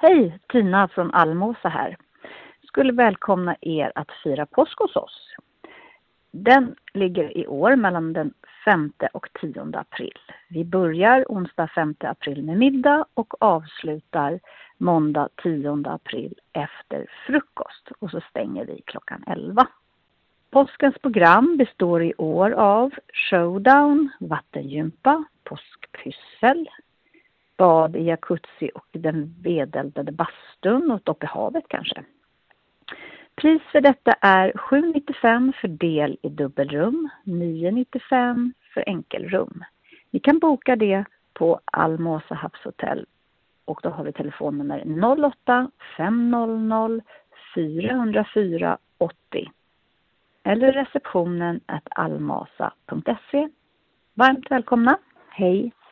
Hej, Tina från Almåsa här. Skulle välkomna er att fira påsk hos oss. Den ligger i år mellan den 5 och 10 april. Vi börjar onsdag 5 april med middag och avslutar måndag 10 april efter frukost. Och så stänger vi klockan 11. Påskens program består i år av showdown, vattengympa, påskpyssel, bad i jacuzzi och den vedeldade bastun och uppe i havet kanske. Pris för detta är 7,95 för del i dubbelrum, 9,95 för enkelrum. Ni kan boka det på Almåsa havshotell och då har vi telefonnummer 08 500 404 80 eller receptionen @almasa.se. Varmt välkomna, hej!